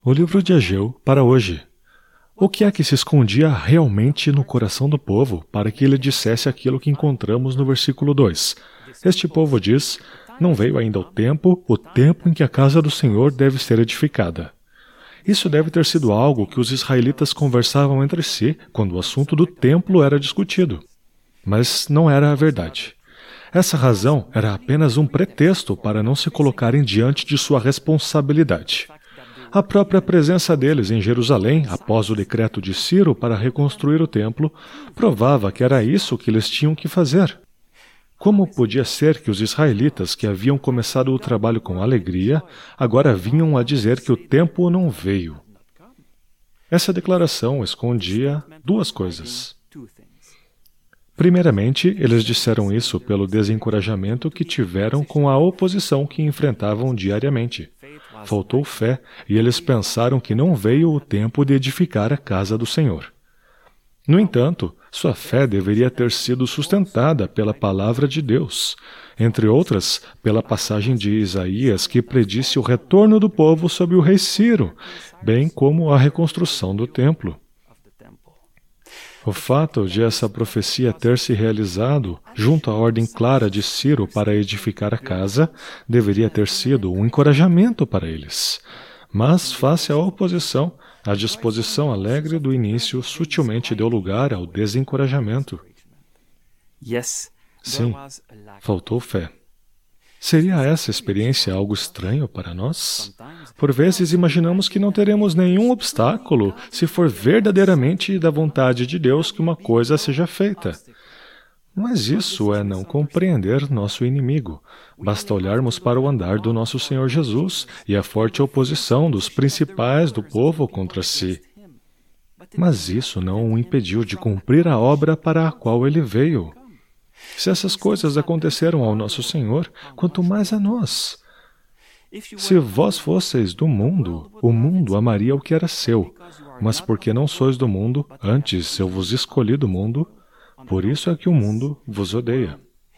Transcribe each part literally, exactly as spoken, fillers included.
O livro de Ageu para hoje. O que é que se escondia realmente no coração do povo para que ele dissesse aquilo que encontramos no versículo dois? Este povo diz, não veio ainda o tempo, o tempo em que a casa do Senhor deve ser edificada. Isso deve ter sido algo que os israelitas conversavam entre si quando o assunto do templo era discutido. Mas não era a verdade. Essa razão era apenas um pretexto para não se colocarem diante de sua responsabilidade. A própria presença deles em Jerusalém, após o decreto de Ciro para reconstruir o templo, provava que era isso que eles tinham que fazer. Como podia ser que os israelitas, que haviam começado o trabalho com alegria, agora vinham a dizer que o tempo não veio? Essa declaração escondia duas coisas. Primeiramente, eles disseram isso pelo desencorajamento que tiveram com a oposição que enfrentavam diariamente. Faltou fé, e eles pensaram que não veio o tempo de edificar a casa do Senhor. No entanto, sua fé deveria ter sido sustentada pela palavra de Deus, entre outras, pela passagem de Isaías que predisse o retorno do povo sob o rei Ciro, bem como a reconstrução do templo. O fato de essa profecia ter se realizado junto à ordem clara de Ciro para edificar a casa deveria ter sido um encorajamento para eles. Mas, face à oposição, a disposição alegre do início sutilmente deu lugar ao desencorajamento. Sim, faltou fé. Seria essa experiência algo estranho para nós? Por vezes imaginamos que não teremos nenhum obstáculo se for verdadeiramente da vontade de Deus que uma coisa seja feita. Mas isso é não compreender nosso inimigo. Basta olharmos para o andar do nosso Senhor Jesus e a forte oposição dos principais do povo contra si. Mas isso não o impediu de cumprir a obra para a qual ele veio. Se essas coisas aconteceram ao nosso Senhor, quanto mais a nós. Se vós fosseis do mundo, o mundo amaria o que era seu, mas porque não sois do mundo, antes eu vos escolhi do mundo, por isso é que o mundo vos odeia.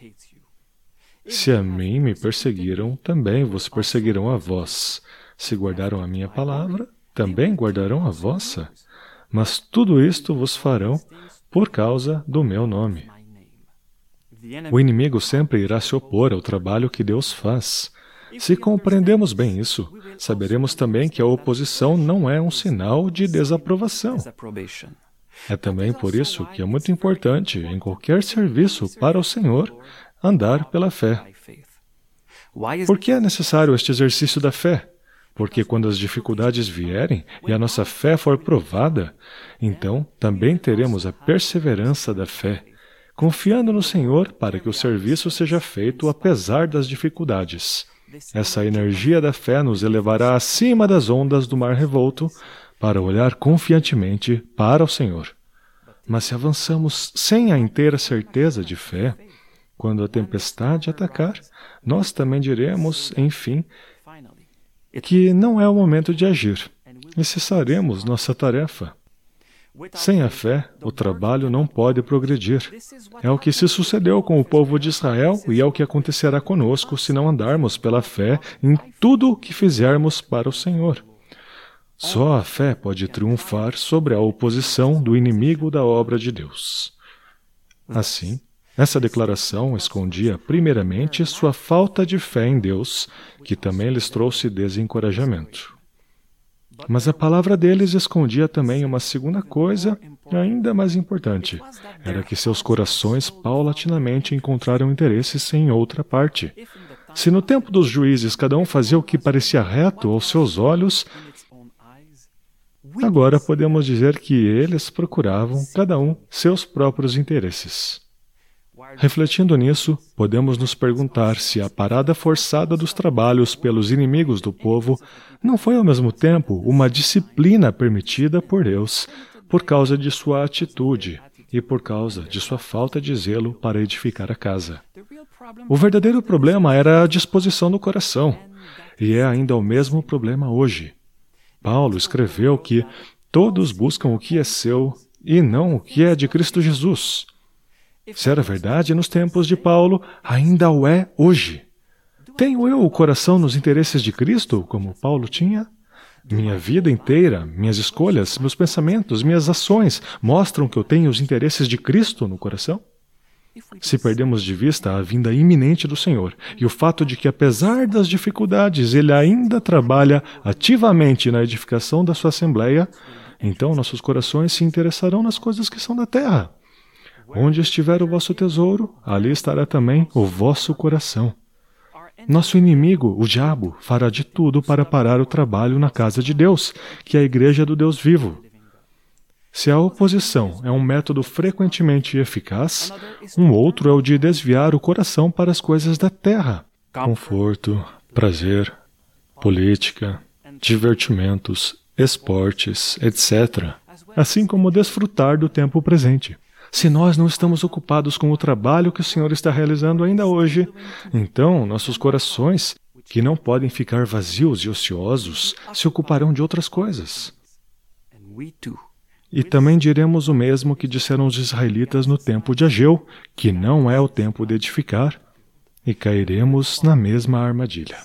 Se a mim me perseguiram, também vos perseguirão a vós. Se guardaram a minha palavra, também guardarão a vossa. Mas tudo isto vos farão por causa do meu nome. O inimigo sempre irá se opor ao trabalho que Deus faz. Se compreendemos bem isso, saberemos também que a oposição não é um sinal de desaprovação. É também por isso que é muito importante, em qualquer serviço para o Senhor, andar pela fé. Por que é necessário este exercício da fé? Porque quando as dificuldades vierem e a nossa fé for provada, então também teremos a perseverança da fé, confiando no Senhor para que o serviço seja feito apesar das dificuldades. Essa energia da fé nos elevará acima das ondas do mar revolto para olhar confiantemente para o Senhor. Mas se avançamos sem a inteira certeza de fé, quando a tempestade atacar, nós também diremos, enfim, que não é o momento de agir e cessaremos nossa tarefa. Sem a fé, o trabalho não pode progredir. É o que se sucedeu com o povo de Israel e é o que acontecerá conosco se não andarmos pela fé em tudo o que fizermos para o Senhor. Só a fé pode triunfar sobre a oposição do inimigo da obra de Deus. Assim, essa declaração escondia primeiramente sua falta de fé em Deus, que também lhes trouxe desencorajamento. Mas a palavra deles escondia também uma segunda coisa, ainda mais importante. Era que seus corações paulatinamente encontraram interesses em outra parte. Se no tempo dos juízes cada um fazia o que parecia reto aos seus olhos, agora podemos dizer que eles procuravam, cada um, seus próprios interesses. Refletindo nisso, podemos nos perguntar se a parada forçada dos trabalhos pelos inimigos do povo não foi ao mesmo tempo uma disciplina permitida por Deus por causa de sua atitude e por causa de sua falta de zelo para edificar a casa. O verdadeiro problema era a disposição do coração, e é ainda o mesmo problema hoje. Paulo escreveu que todos buscam o que é seu e não o que é de Cristo Jesus. Se era verdade nos tempos de Paulo, ainda o é hoje. Tenho eu o coração nos interesses de Cristo, como Paulo tinha? Minha vida inteira, minhas escolhas, meus pensamentos, minhas ações mostram que eu tenho os interesses de Cristo no coração? Se perdemos de vista a vinda iminente do Senhor e o fato de que, apesar das dificuldades, Ele ainda trabalha ativamente na edificação da sua Assembleia, então nossos corações se interessarão nas coisas que são da terra. Onde estiver o vosso tesouro, ali estará também o vosso coração. Nosso inimigo, o diabo, fará de tudo para parar o trabalho na casa de Deus, que é a igreja do Deus vivo. Se a oposição é um método frequentemente eficaz, um outro é o de desviar o coração para as coisas da terra. Conforto, prazer, política, divertimentos, esportes, etcétera. Assim como desfrutar do tempo presente. Se nós não estamos ocupados com o trabalho que o Senhor está realizando ainda hoje, então nossos corações, que não podem ficar vazios e ociosos, se ocuparão de outras coisas. E também diremos o mesmo que disseram os israelitas no tempo de Ageu, que não é o tempo de edificar, e cairemos na mesma armadilha.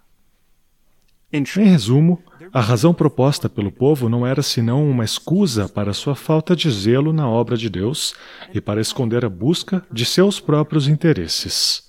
Em resumo, a razão proposta pelo povo não era senão uma escusa para sua falta de zelo na obra de Deus e para esconder a busca de seus próprios interesses.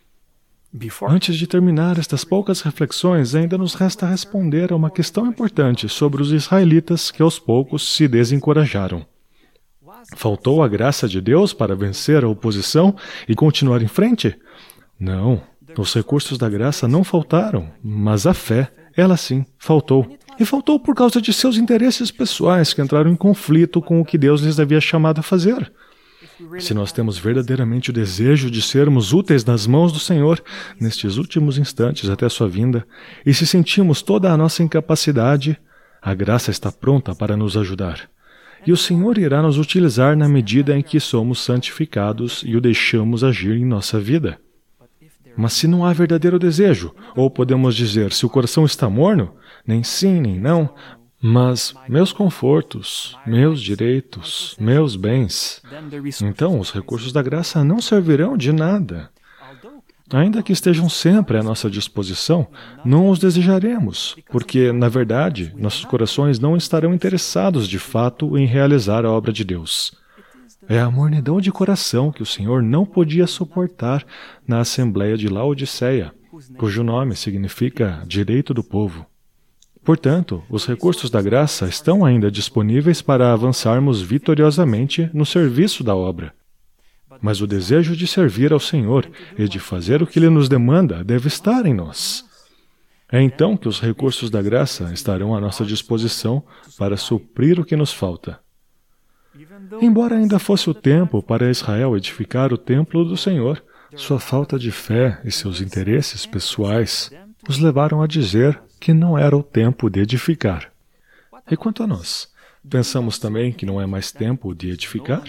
Antes de terminar estas poucas reflexões, ainda nos resta responder a uma questão importante sobre os israelitas que aos poucos se desencorajaram. Faltou a graça de Deus para vencer a oposição e continuar em frente? Não, os recursos da graça não faltaram, mas a fé, ela sim, faltou. E faltou por causa de seus interesses pessoais que entraram em conflito com o que Deus lhes havia chamado a fazer. Se nós temos verdadeiramente o desejo de sermos úteis nas mãos do Senhor, nestes últimos instantes até sua vinda, e se sentimos toda a nossa incapacidade, a graça está pronta para nos ajudar. E o Senhor irá nos utilizar na medida em que somos santificados e o deixamos agir em nossa vida. Mas se não há verdadeiro desejo, ou podemos dizer, se o coração está morno, nem sim, nem não, mas meus confortos, meus direitos, meus bens, então os recursos da graça não servirão de nada. Ainda que estejam sempre à nossa disposição, não os desejaremos, porque, na verdade, nossos corações não estarão interessados de fato em realizar a obra de Deus. É a mornidão de coração que o Senhor não podia suportar na Assembleia de Laodiceia, cujo nome significa direito do povo. Portanto, os recursos da graça estão ainda disponíveis para avançarmos vitoriosamente no serviço da obra. Mas o desejo de servir ao Senhor e de fazer o que Ele nos demanda deve estar em nós. É então que os recursos da graça estarão à nossa disposição para suprir o que nos falta. Embora ainda fosse o tempo para Israel edificar o templo do Senhor, sua falta de fé e seus interesses pessoais os levaram a dizer que não era o tempo de edificar. E quanto a nós, pensamos também que não é mais tempo de edificar?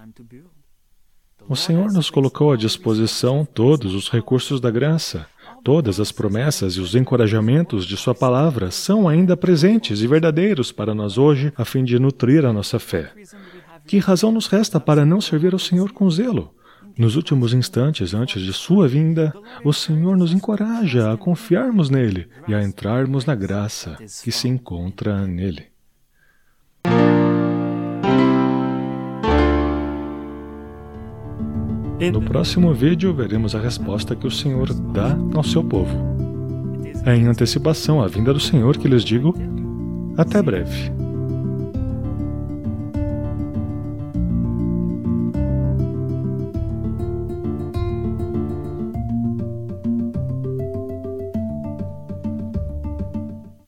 O Senhor nos colocou à disposição todos os recursos da graça. Todas as promessas e os encorajamentos de sua palavra são ainda presentes e verdadeiros para nós hoje, a fim de nutrir a nossa fé. Que razão nos resta para não servir ao Senhor com zelo? Nos últimos instantes antes de sua vinda, o Senhor nos encoraja a confiarmos nele e a entrarmos na graça que se encontra nele. No próximo vídeo, veremos a resposta que o Senhor dá ao seu povo. É em antecipação à vinda do Senhor que lhes digo, até breve.